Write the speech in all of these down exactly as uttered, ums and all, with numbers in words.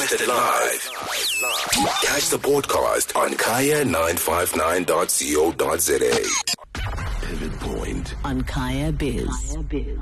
Broadcasted live. Catch the podcast on kaya nine five nine dot co dot za. Pivot Point on Kaya Biz.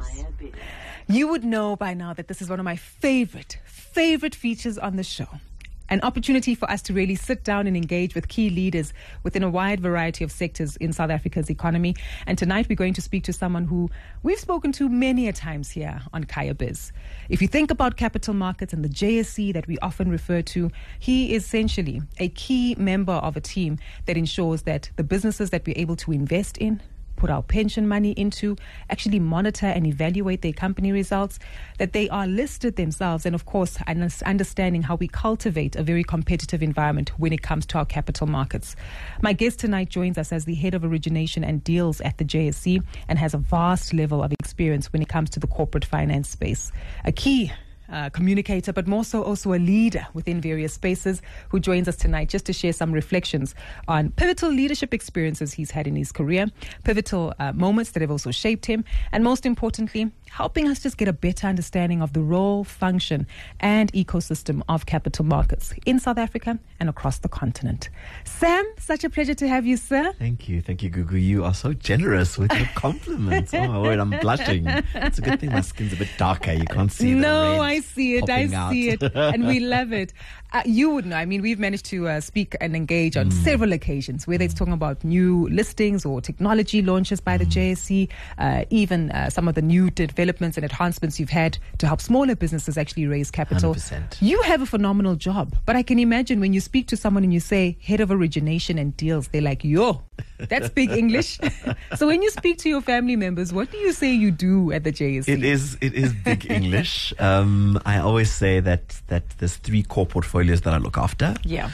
You would know by now that this is one of my favorite, favorite features on the show. An opportunity for us to really sit down and engage with key leaders within a wide variety of sectors in South Africa's economy. And tonight we're going to speak to someone who we've spoken to many a times here on Kaya Biz. If you think about capital markets and the J S E that we often refer to, he is essentially a key member of a team that ensures that the businesses that we're able to invest in, put our pension money into, actually monitor and evaluate their company results, that they are listed themselves, and of course understanding how we cultivate a very competitive environment when it comes to our capital markets. My guest tonight joins us as the head of origination and deals at the J S E and has a vast level of experience when it comes to the corporate finance space. A key Uh, communicator, but more so also a leader within various spaces, who joins us tonight just to share some reflections on pivotal leadership experiences he's had in his career, pivotal uh, moments that have also shaped him, and most importantly, helping us just get a better understanding of the role, function, and ecosystem of capital markets in South Africa and across the continent. Sam, such a pleasure to have you, sir. Thank you. Thank you, Gugu. You are so generous with your compliments. Oh, my word, I'm blushing. It's a good thing my skin's a bit darker. You can't see the No, red I see it. I out. see it. And we love it. Uh, you would know. I mean, we've managed to uh, speak and engage on Mm. several occasions, whether it's talking about new listings or technology launches by the mm. J S E, uh, even uh, some of the new developments and enhancements you've had to help smaller businesses actually raise capital. one hundred percent. You have a phenomenal job. But I can imagine when you speak to someone and you say head of origination and deals, they're like, yo, that's big English. So when you speak to your family members, what do you say you do at the J S E? It is it is big English. Um, I always say that that there's three core portfolios that I look after. Yeah.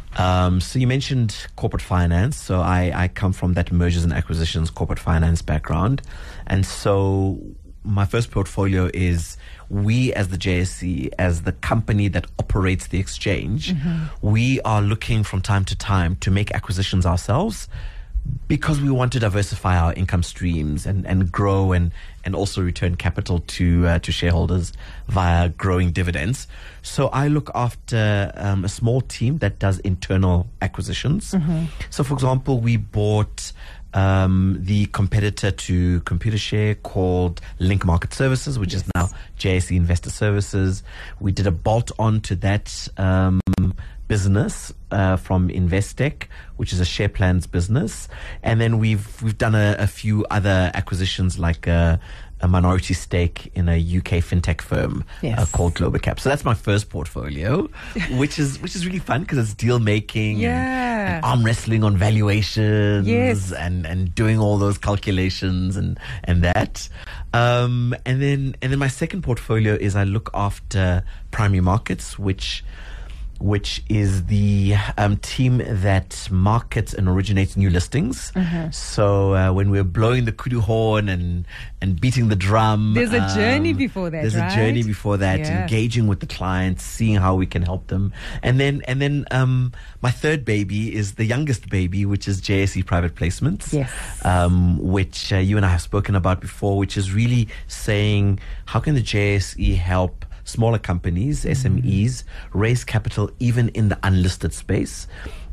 Um, so you mentioned corporate finance. So I, I come from that mergers and acquisitions corporate finance background. And so my first portfolio is we as the J S E, as the company that operates the exchange, mm-hmm. we are looking from time to time to make acquisitions ourselves, because we want to diversify our income streams and, and grow and, and also return capital to uh, to shareholders via growing dividends. So I look after um, a small team that does internal acquisitions. Mm-hmm. So, for example, we bought um, the competitor to Computershare called Link Market Services, which yes. is now J S E Investor Services. We did a bolt-on to that um business uh, from Investec, which is a share plans business, and then we've we've done a, a few other acquisitions, like a, a minority stake in a U K fintech firm yes. uh, called Globacap. So that's my first portfolio, which is which is really fun because it's deal making, yeah. and, and arm wrestling on valuations, yes. and and doing all those calculations and and that. Um, and then and then my second portfolio is I look after primary markets, which. which is the um, team that markets and originates new listings. Mm-hmm. So uh, when we're blowing the kudu horn and and beating the drum, there's a um, journey before that. There's right? a journey before that, yeah. engaging with the clients, seeing how we can help them, and then and then um, my third baby is the youngest baby, which is J S E Private Placements. Yes, um, which uh, you and I have spoken about before, which is really saying how can the J S E help smaller companies, S M Es, mm-hmm. raise capital even in the unlisted space,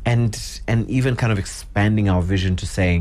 and and even kind of expanding our vision to saying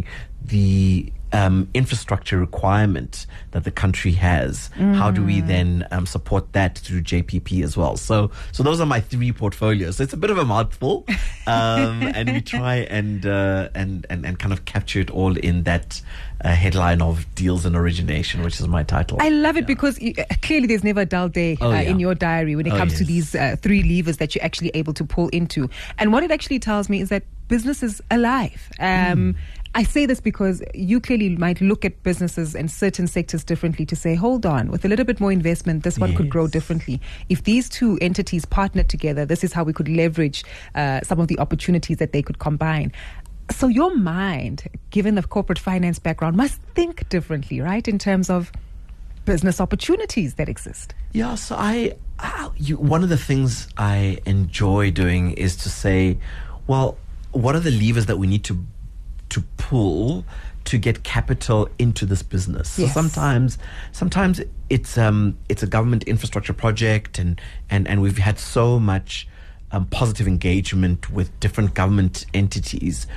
the um, infrastructure requirement that the country has. Mm. How do we then um, support that through J P P as well? So so those are my three portfolios. So it's a bit of a mouthful, um, and we try and, uh, and and and kind of capture it all in that uh, headline of deals and origination, which is my title. I love it yeah. because you, uh, clearly there's never a dull day oh, uh, yeah. in your diary when it oh, comes yes. to these uh, three levers that you're actually able to pull into. And what it actually tells me is that business is alive. Um, mm. I say this because you clearly might look at businesses and certain sectors differently to say, hold on, with a little bit more investment, this one yes. could grow differently. If these two entities partnered together, this is how we could leverage uh, some of the opportunities that they could combine. So your mind, given the corporate finance background, must think differently, right, in terms of business opportunities that exist. Yeah, so I, I you, one of the things I enjoy doing is to say, well, what are the levers that we need to to pull to get capital into this business. So Yes. sometimes, sometimes it's um, it's a government infrastructure project, and and and we've had so much um, positive engagement with different government entities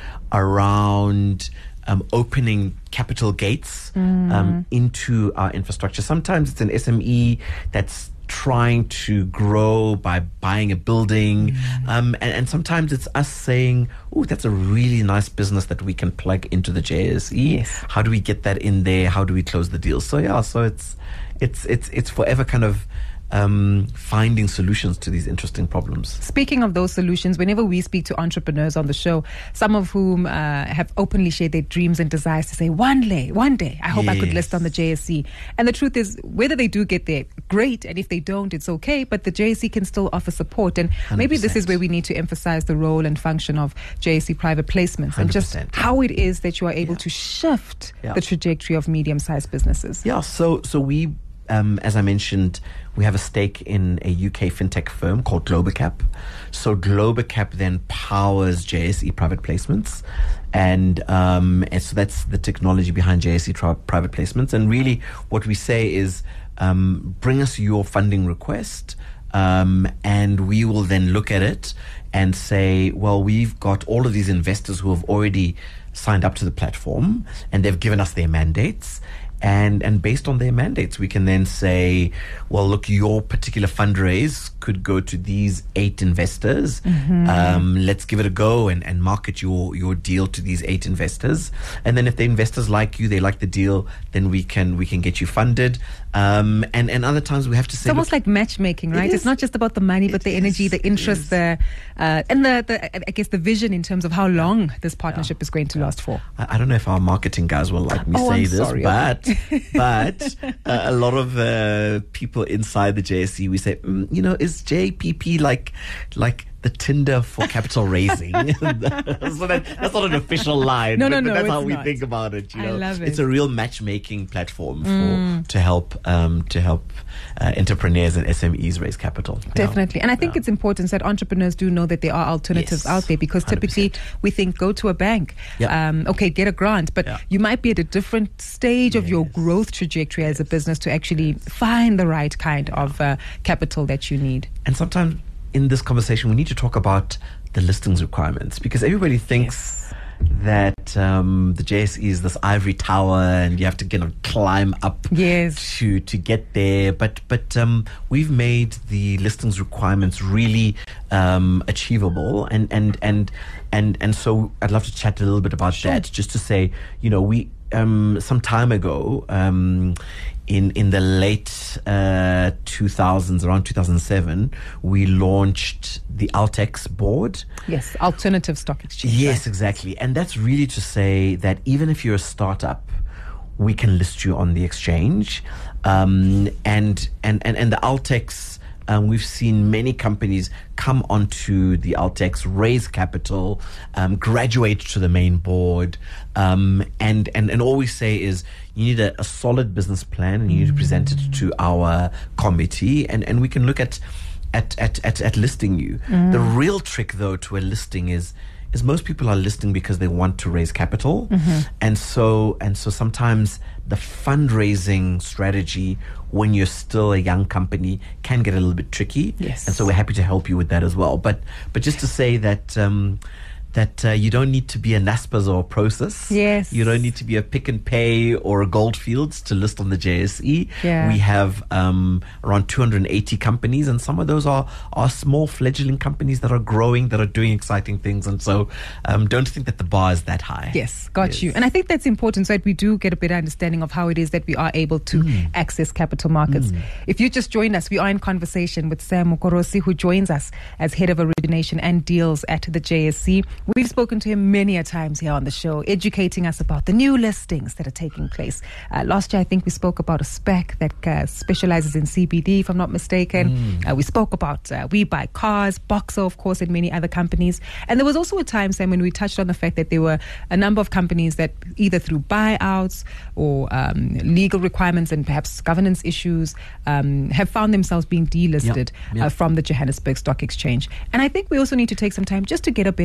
around um, opening capital gates um, into our infrastructure. Sometimes it's an S M E that's trying to grow by buying a building, um, and, and sometimes it's us saying, oh, that's a really nice business that we can plug into the J S E. Yes. How do we get that in there? How do we close the deal? So yeah, so it's it's it's it's forever kind of um, finding solutions to these interesting problems. Speaking of those solutions, whenever we speak to entrepreneurs on the show, some of whom uh, have openly shared their dreams and desires to say, one day, one day, I hope I could Yes. list on the J S E. And the truth is, whether they do get there, great. And if they don't, it's okay. But the J S E can still offer support. And maybe this is one hundred percent. where we need to emphasize the role and function of J S E private placements and just one hundred percent. how it is that you are able Yeah. to shift Yeah. the trajectory of medium-sized businesses. Yeah, so so we, um, as I mentioned, we have a stake in a U K fintech firm called Globacap. So Globacap then powers J S E private placements, and um, and so that's the technology behind J S E tri- private placements. And really, what we say is, um, bring us your funding request, um, and we will then look at it and say, well, we've got all of these investors who have already signed up to the platform, and they've given us their mandates. And and based on their mandates, we can then say, well, look, your particular fundraise could go to these eight investors. Um, let's give it a go and, and market your, your deal to these eight investors. And then if the investors like you, they like the deal, then we can we can get you funded. Um, and, and other times we have to say, It's almost look, like matchmaking, right? is. It's not just about the money, but It the energy, is. the It interest, is. the uh, and the, the I guess the vision in terms of how long this partnership is going to last for. I I don't know if our marketing guys will like me Oh, say I'm this, sorry. but but uh, a lot of uh, people inside the J S E, we say, mm, you know, is J P P like like the Tinder for capital raising? so that, that's not an official line. No, but, no, but no, that's it's how we not. think about it. You I know, love it's it. a real matchmaking platform for Mm. to help um, to help uh, entrepreneurs and S M Es raise capital. Yeah. Definitely. And I think Yeah. it's important that entrepreneurs do know that there are alternatives Yes. out there, because one hundred typically percent. we think go to a bank, Yeah. um, okay, get a grant, but Yeah. you might be at a different stage of your Yes. growth trajectory as a business to actually find the right kind of uh, capital that you need. And sometimes in this conversation, we need to talk about the listings requirements, because everybody thinks that um, the J S E is this ivory tower and you have to kind of climb up Yes. to to get there. But but um, we've made the listings requirements really um, achievable, and and and and and so I'd love to chat a little bit about that, just to say, you know, we um, some time ago. Um, In, in the late uh, two thousands, around two thousand seven, we launched the Altex board. Yes, alternative stock exchange. Yes, exactly. And that's really to say that even if you're a startup, we can list you on the exchange. Um, and, and, and, and the Altex, um, we've seen many companies come onto the Altex, raise capital, um, graduate to the main board. Um, and, and, and all we say is you need a, a solid business plan, and you need to present it to our committee, and, and we can look at At, at, at, at listing you. Mm. The real trick, though, to a listing is is most people are listing because they want to raise capital, Mm-hmm. and so and so sometimes the fundraising strategy when you're still a young company can get a little bit tricky. Yes. And so we're happy to help you with that as well. But but just to say that. Um, that uh, you don't need to be a Naspers or a Process. Yes. You don't need to be a Pick and Pay or a Goldfields to list on the J S E. Yeah. We have um, around two hundred eighty companies, and some of those are, are small fledgling companies that are growing, that are doing exciting things. And so um, don't think that the bar is that high. Yes, got Yes. you. And I think that's important so that we do get a better understanding of how it is that we are able to Mm. access capital markets. If you just joined us, we are in conversation with Sam Mokorosi, who joins us as Head of Origination and Deals at the J S C. We've spoken to him many a times here on the show, educating us about the new listings that are taking place. Uh, last year, I think we spoke about a spec that uh, specializes in C B D, if I'm not mistaken. Uh, we spoke about uh, We Buy Cars, Boxer, of course, and many other companies. And there was also a time, Sam, when we touched on the fact that there were a number of companies that either through buyouts or um, legal requirements and perhaps governance issues um, have found themselves being delisted Yeah, yeah. Uh, from the Johannesburg Stock Exchange. And I think we also need to take some time just to get a better understanding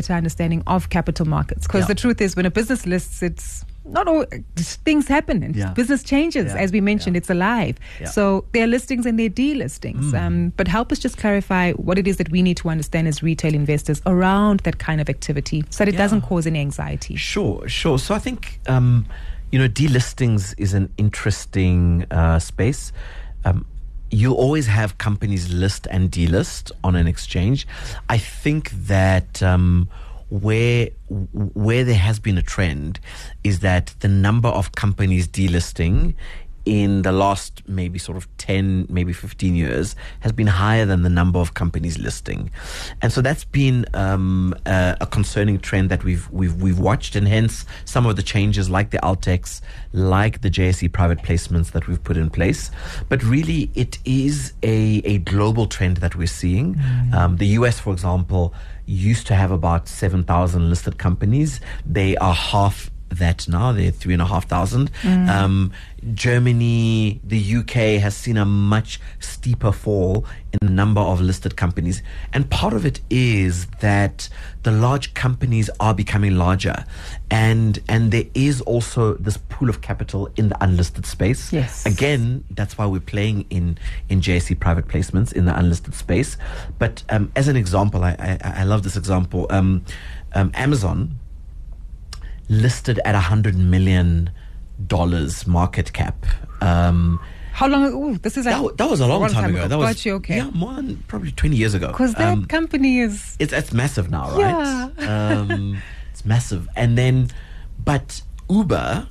understanding of capital markets. Because Yeah. the truth is, when a business lists, it's not all things happen and Yeah. business changes. Yeah. As we mentioned, Yeah. it's alive. Yeah. So there are listings and there are delistings. Mm. Um, but help us just clarify what it is that we need to understand as retail investors around that kind of activity, so that it Yeah. doesn't cause any anxiety. Sure, sure. So I think, um, you know, delistings is an interesting uh, space. Um, you'll always have companies list and delist on an exchange. I think that um, where where there has been a trend is that the number of companies delisting in the last maybe sort of ten, maybe fifteen years has been higher than the number of companies listing. And so that's been um, a, a concerning trend that we've, we've, we've watched, and hence some of the changes like the Altex, like the J S E private placements that we've put in place. But really it is a, a global trend that we're seeing. Mm. Um, the U S, for example, used to have about seven thousand listed companies. They are half that now. They're three and a half thousand. Mm. Um, Germany, the U K has seen a much steeper fall in the number of listed companies. And part of it is that the large companies are becoming larger. And and there is also this pool of capital in the unlisted space. Yes. Again, that's why we're playing in, in J S E private placements in the unlisted space. But um, as an example, I, I, I love this example. Um, um, Amazon listed at a hundred million dollars market cap. Um, How long ago? Ooh, this is that, a, wa- that was a long, long time, time ago. ago. That was Got you, okay. yeah, more than probably twenty years ago. Because that Um, company is... it's it's massive now, right? Yeah. um, it's massive. And then, but Uber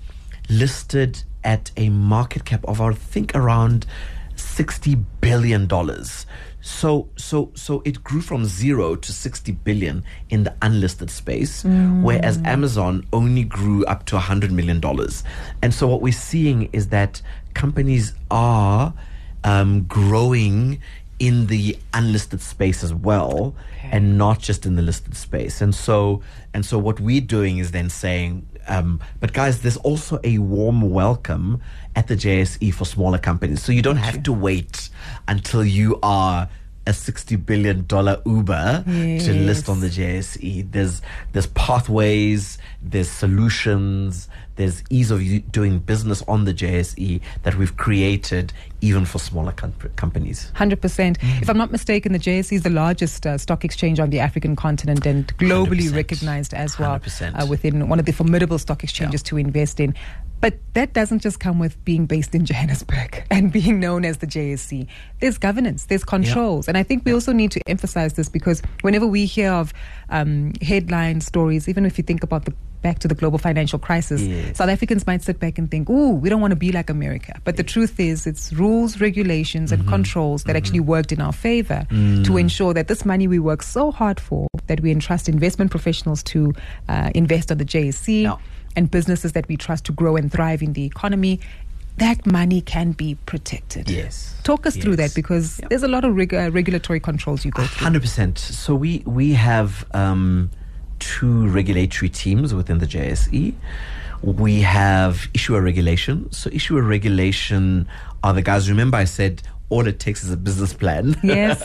listed at a market cap of, I think, around sixty billion dollars. So, so, so it grew from zero to sixty billion in the unlisted space, mm. whereas Amazon only grew up to a hundred million dollars. And so, what we're seeing is that companies are um, growing in the unlisted space as well, okay. and not just in the listed space. And so, and so, what we're doing is then saying, um, but guys, there's also a warm welcome at the J S E for smaller companies. So you don't have to wait until you are a sixty billion dollars Uber yes. to list on the J S E. There's there's pathways, there's solutions, there's ease of u- doing business on the J S E that we've created even for smaller com- companies. one hundred percent. Mm. If I'm not mistaken, the J S E is the largest uh, stock exchange on the African continent and globally one hundred percent recognized as well uh, within one of the formidable stock exchanges yeah. to invest in. But that doesn't just come with being based in Johannesburg and being known as the J S E. There's governance, there's controls. Yeah. And I think we yeah. also need to emphasize this, because whenever we hear of um, headline stories, even if you think about the back to the global financial crisis, yes. South Africans might sit back and think, ooh, we don't want to be like America. But the truth is, it's rules, regulations, mm-hmm. and controls that mm-hmm. actually worked in our favor mm. to ensure that this money we work so hard for, that we entrust investment professionals to uh, invest on the J S E, yeah. and businesses that we trust to grow and thrive in the economy, that money can be protected. Yes. Talk us yes. through that, because yep. there's a lot of reg- uh, regulatory controls you go through. one hundred percent. So we, we have um, two regulatory teams within the J S E. We have issuer regulation. So issuer regulation are the guys, remember I said, all it takes is a business plan yes.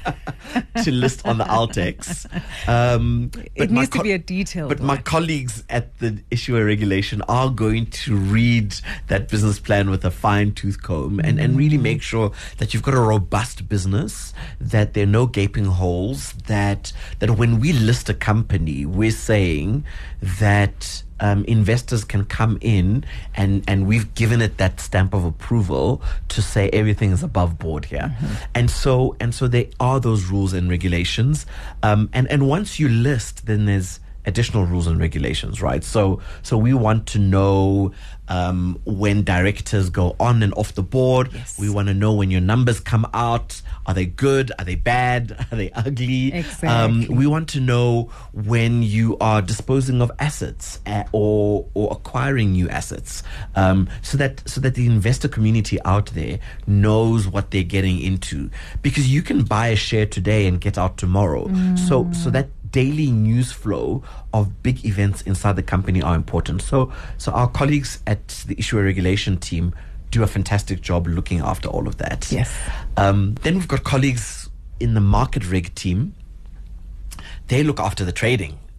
to list on the Altex. Um, it needs co- to be a detailed But one. my colleagues at the issuer regulation are going to read that business plan with a fine-tooth comb and, mm. and really make sure that you've got a robust business, that there are no gaping holes, that that when we list a company, we're saying that Um, investors can come in and, and we've given it that stamp of approval to say everything is above board here. Mm-hmm. And so and so there are those rules and regulations. Um, and, and once you list, then there's additional rules and regulations, right? So so we want to know um, when directors go on and off the board. Yes. We want to know when your numbers come out. Are they good? Are they bad? Are they ugly? Exactly. Um, we want to know when you are disposing of assets uh, or or acquiring new assets, um, so that so that the investor community out there knows what they're getting into. Because you can buy a share today and get out tomorrow. Mm. So so that daily news flow of big events inside the company are important. So so our colleagues at the issuer regulation team do a fantastic job looking after all of that. Yes. Um, then we've got colleagues in the market reg team. They look after the trading.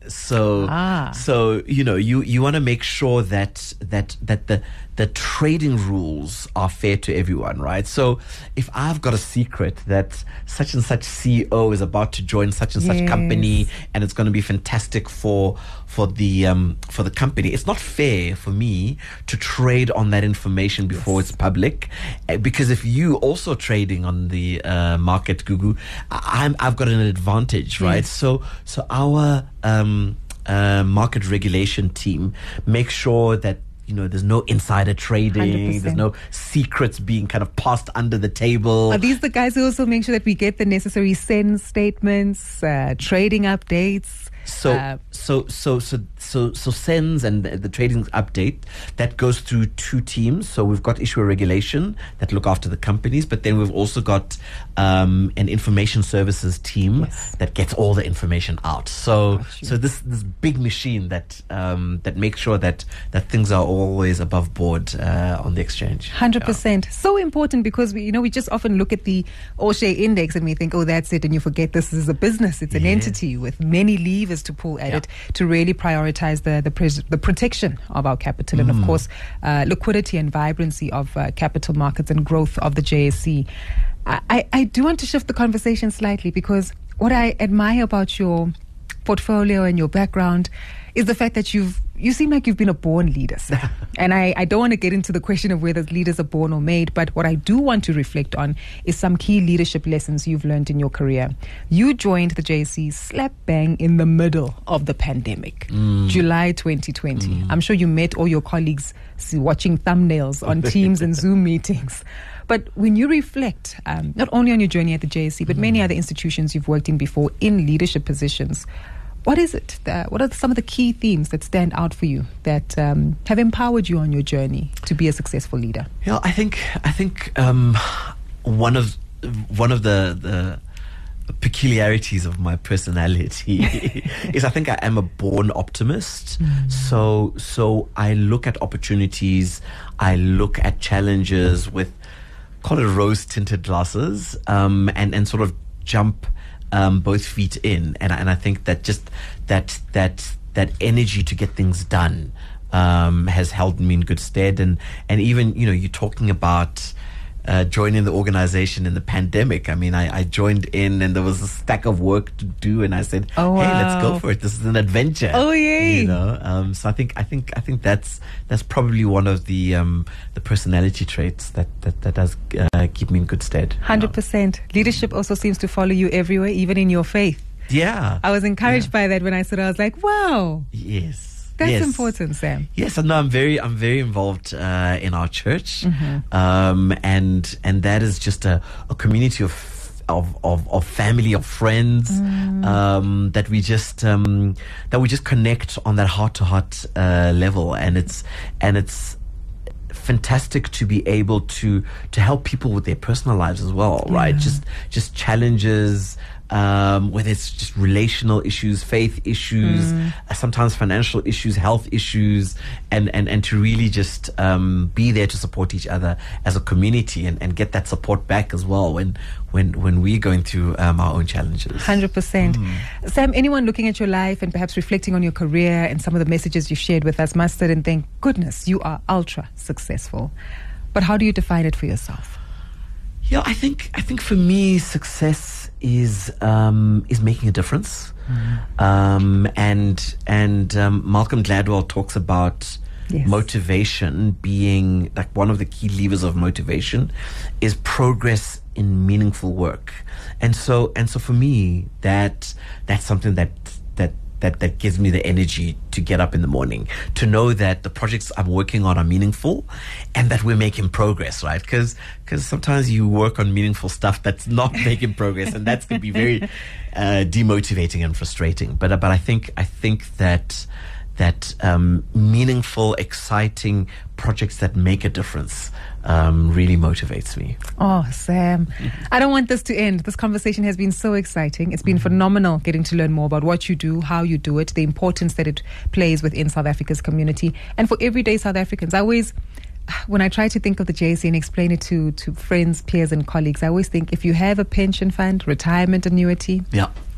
So, Ah. so you know, you, you want to make sure that that that the the trading rules are fair to everyone, right? So, if I've got a secret that such and such C E O is about to join such and such Yes. company, and it's going to be fantastic for for the um, for the company, it's not fair for me to trade on that information before it's public, Uh, because if you also trading on the uh, market, Gugu, I- I'm I've got an advantage, right? Yes. So so our um, uh, market regulation team makes sure that, you know, there's no insider trading, one hundred percent. there's no secrets being kind of passed under the table. Are these the guys who also make sure that we get the necessary S E N statements, uh, trading updates? So, Uh, so, so, so, so, so, S E Ns and the, the trading update that goes through two teams. So we've got issuer regulation that look after the companies, but then we've also got um, an information services team Yes. that gets all the information out. So, Got you. so this this big machine that um, that makes sure that that things are always above board uh, on the exchange. one hundred percent. So important, because we, you know, we just often look at the All-Share Index and we think, oh, that's it. And you forget this is a business. It's an Yeah. entity with many levers to pull at Yeah. it to really prioritize the the, pres- the protection of our capital and, of course, uh, liquidity and vibrancy of uh, capital markets and growth of the J S C. I, I, I do want to shift the conversation slightly, because what I admire about your portfolio and your background is the fact that you've you seem like you've been a born leader, sir. And I, I don't want to get into the question of whether leaders are born or made, but what I do want to reflect on is some key leadership lessons you've learned in your career. You joined the J S C slap bang in the middle of the pandemic, July twenty twenty. I'm sure you met all your colleagues see, watching thumbnails on Teams and Zoom meetings. But when you reflect, um, not only on your journey at the J S C, but many other institutions you've worked in before in leadership positions, what is it? That, what are some of the key themes that stand out for you that um, have empowered you on your journey to be a successful leader? Yeah, I think I think um, one of one of the the peculiarities of my personality is I think I am a born optimist. Mm. So so I look at opportunities, I look at challenges with, call it rose tinted glasses, um, and and sort of jump um, both feet in. And and I think that just that that that energy to get things done um, has held me in good stead. And and even, you know, you're talking about Uh, joining the organization in the pandemic. I mean, I, I joined in and there was a stack of work to do, and I said, Oh, "Hey, wow. let's go for it. This is an adventure." Oh, yay. You know, um, so I think I think I think that's that's probably one of the um, the personality traits that that, that does uh, keep me in good stead. one hundred percent. Leadership also seems to follow you everywhere, even in your faith. Yeah. I was encouraged Yeah. by that when I saw it. I was like, wow, Yes. that's yes. important, Sam. Yes, and no, I'm very, I'm very involved uh, in our church, Mm-hmm. um, and and that is just a, a community of of, of of family, of friends, Mm. um, that we just um, that we just connect on that heart to heart level, and it's and it's fantastic to be able to to help people with their personal lives as well, right? Yeah. Just just challenges. Um, whether it's just relational issues, faith issues, Mm. uh, sometimes financial issues, health issues, and, and, and to really just um, be there to support each other as a community, and, and get that support back as well when when, when we're going through um, our own challenges. one hundred percent. Sam, anyone looking at your life and perhaps reflecting on your career and some of the messages you've shared with us must sit and think, goodness, you are ultra successful. But how do you define it for yourself? Yeah, I think I think for me, success is um, is making a difference, mm-hmm. um, and and um, Malcolm Gladwell talks about Yes. motivation being like one of the key levers of motivation is progress in meaningful work, and so and so for me, that that's something that that. That, that gives me the energy to get up in the morning, to know that the projects I'm working on are meaningful and that we're making progress, right? Because because sometimes you work on meaningful stuff that's not making progress, and that's going to be very uh, demotivating and frustrating. But but I think I think that that um, meaningful, exciting projects that make a difference um, really motivates me. Oh, Sam, I don't want this to end. This conversation has been so exciting. It's been phenomenal getting to learn more about what you do, how you do it, the importance that it plays within South Africa's community, and for everyday South Africans. I always, when I try to think of the J S C and explain it to, to friends, peers, and colleagues, I always think if you have a pension fund, retirement annuity, Yeah.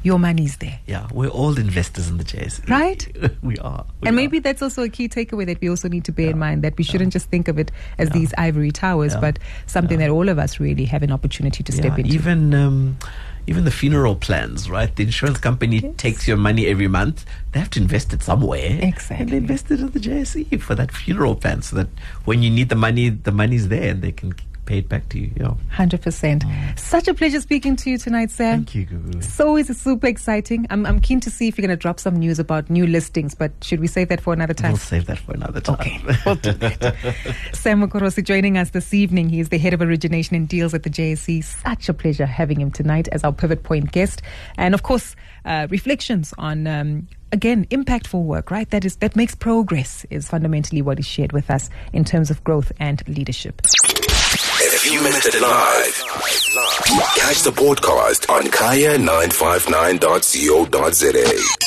your money's there. Yeah, we're all investors in the J S E. Right? we are. We and are. maybe that's also a key takeaway that we also need to bear Yeah. in mind, that we shouldn't Yeah. just think of it as Yeah. these ivory towers, Yeah. but something Yeah. that all of us really have an opportunity to step Yeah, into. Even um, even the funeral plans, right? The insurance company Yes. takes your money every month. They have to invest it somewhere. Exactly. And they invest it in the J S E for that funeral plan, so that when you need the money, the money's there and they can pay it back to you. Yeah. one hundred percent. Such a pleasure speaking to you tonight, Sam. Thank you, Gugu. So is super exciting. I'm, I'm keen to see if you're going to drop some news about new listings, but should we save that for another time? We'll save that for another time. Okay, we'll do that. Sam Mokorosi joining us this evening. He is the head of origination and deals at the J S E. Such a pleasure having him tonight as our Pivot Point guest. And of course, uh, reflections on, um, again, impactful work, right? That is that makes progress is fundamentally what is shared with us in terms of growth and leadership. If you missed it live, catch the podcast on kaya nine five nine dot co dot za.